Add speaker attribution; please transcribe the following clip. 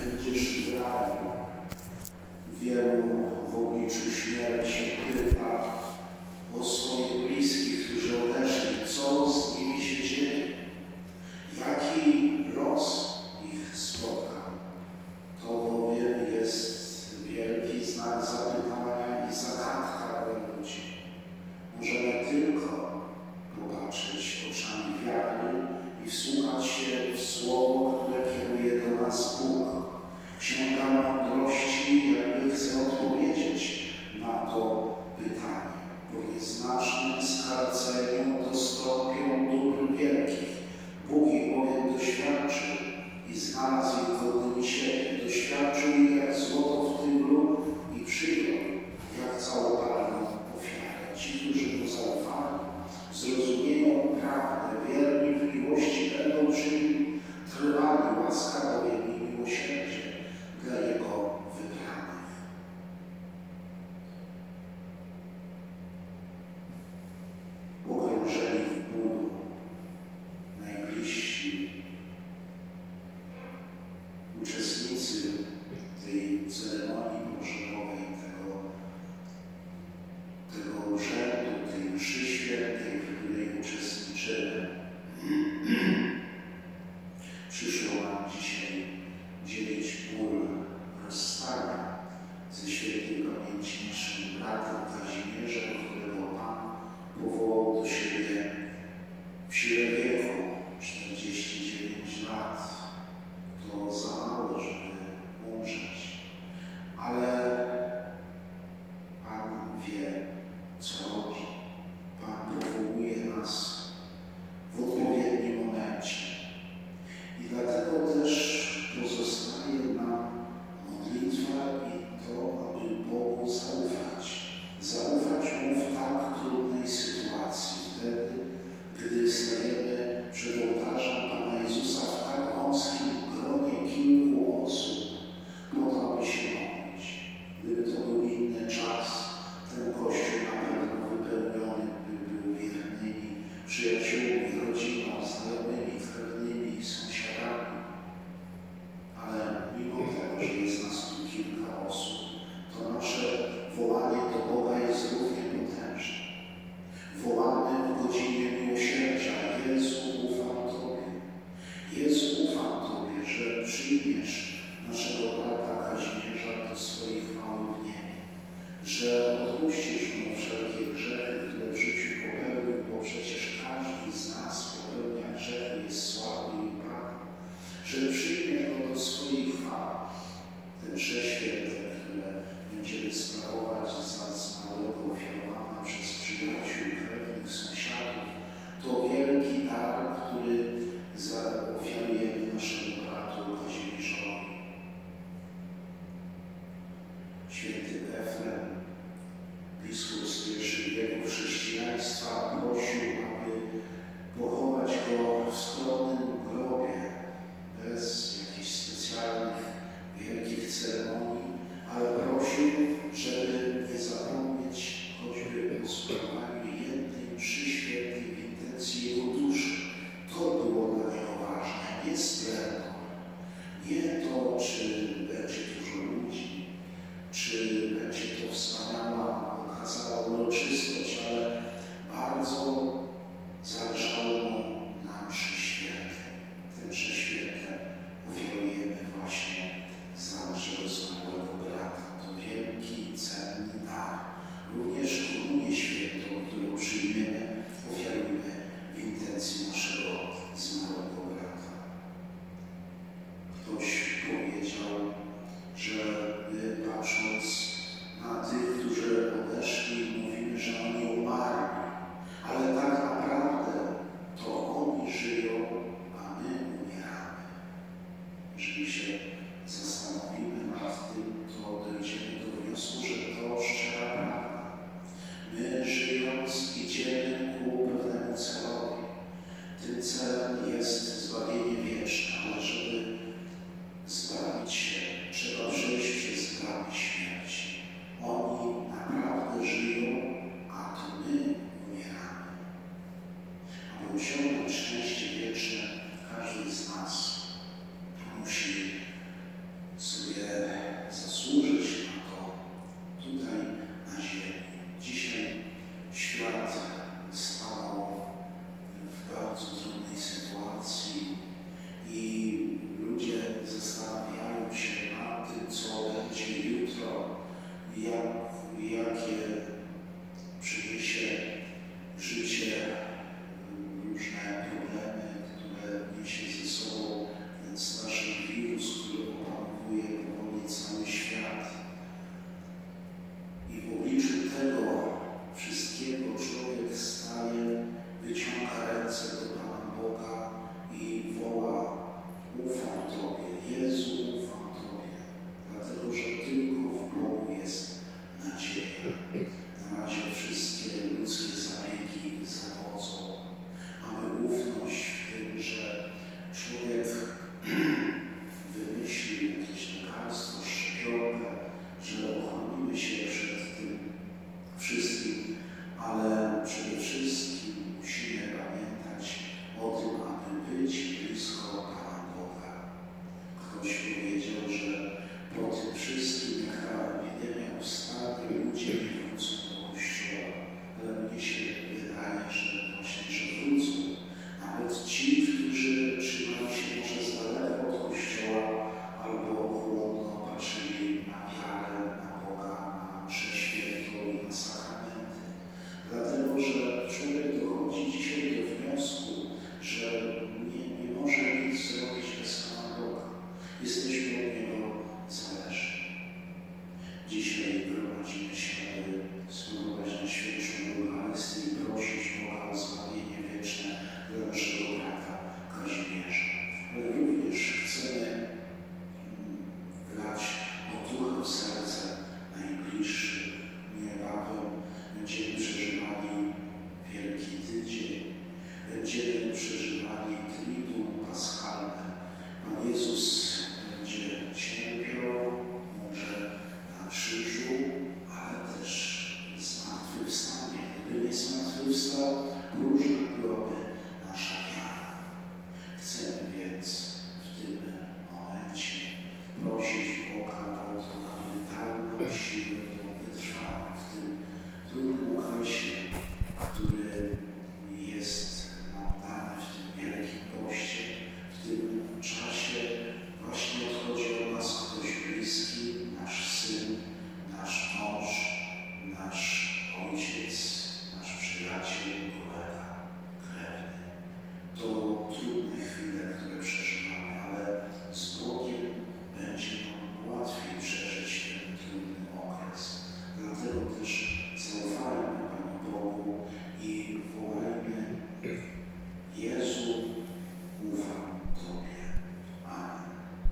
Speaker 1: będziesz w raju. Wielu w obliczu śmierci pyta o swoich bliskich, którzy odeszli, co z nimi się dzieje, jaki los ich spotka. To bowiem jest wielki znak zapytania i zagadka dla ludzi. Możemy tylko popatrzeć oczami wiary i wsłuchać się w słowo, które kieruje do nas Bóg. Księga Mądrości jakby chce odpowiedzieć na to pytanie. Po nieznacznym skarceniu dostąpią dóbr wielkich. Bóg ich bowiem doświadczył i znalazł ich godnymi siebie. Doświadczył ich jak złoto w tyglu i przyjął jak całopalną ofiarę. Ci, którzy mu zaufali, zrozumieją prawdę, wierni w miłości będą czynić, trwali łaska bowiem i miłosierdzie dla Jego wybranych. Pogrążeni w bólu, najbliżsi uczestnicy tej ceremonii pogrzebowej, tego urzędu, tej mszy świętej, w której uczestniczymy, przyszło nam dzisiaj dzielić ból rozstania ze świętej pamięci naszym bratem Kazimierzem, którego Pan powołał do siebie w sile wieku, 49 lat. To za mało, żeby umrzeć. Ale Pan wie, co robi. Pan powołuje nas w odpowiednim momencie. I dlatego też pozostaje nam modlitwa i to, aby Bogu zaufać. Zaufać Mu w tak trudnej sytuacji, wtedy, gdy stajemy przed ołtarzem Pana Jezusa w tak wąskim gronie kilku osób, po to, aby się modlić. Gdyby to był inny czas, ten Kościół na pewno wypełniony by był wiernymi przyjaciółmi, rodziną, znajomymi, krewnymi, sąsiadami. Ale mimo tego, że jest nas tu kilka osób, to nasze wołanie do Boga jest równie potężne. Wołamy w godzinie miłosierdzia: Jezu, ufam Tobie. Jezu, ufam Tobie, że przyjmiesz naszego brata Kazimierza do swoich małych niemi, że odpuścisz mu wszelkie grzechy, które w życiu popełnił, bo przecież każdy z nas popełnia grzechy, jest słaby i upadły, że przyjmiesz go do swojej chwały. Te msze święte, które będziemy sprawować za zmarłego ofiarowane przez przyjaciół, krewnych, sąsiadów, to wielki dar, który zaofiarujemy naszemu bratu Kazimierzowi. Święty Efrem, biskup z pierwszych wieków chrześcijaństwa, prosił, aby pochować go w skromnym grobie, bez jakichś specjalnych, wielkich ceremonii, ale prosił, żeby nie zapomnieć choćby o sprawowaniu jednej mszy świętej w intencji jego duszy. To było dla niego ważne, nie splendor, nie to, czy będzie dużo ludzi, czy będzie to wspaniała, okazała uroczystość, ale bardzo zależało mu na mszy świętej. Te mszy święte ofiarujemy właśnie za naszego zmarłego brata. To wielki, cenny dar. Również komunię świętą, którą przyjmiemy, ofiarujemy w intencji naszego zmarłego brata. Ktoś powiedział, że my, patrząc na tych, którzy odeszli, mówimy, że oni umarli, ale tak naprawdę to oni żyją, a my umieramy. Jeżeli się zastanowimy nad tym, to dojdziemy do wniosku, że to szczera prawda. My, żyjąc, idziemy ku pewnemu celowi. Tym celem jest zbawienie wieczne, ale żeby zbawić się, trzeba przejść przez bramy śmierci. Oni naprawdę żyją, a to my umieramy. Aby osiągnąć szczęście wieczne, każdy z nas musi jesteśmy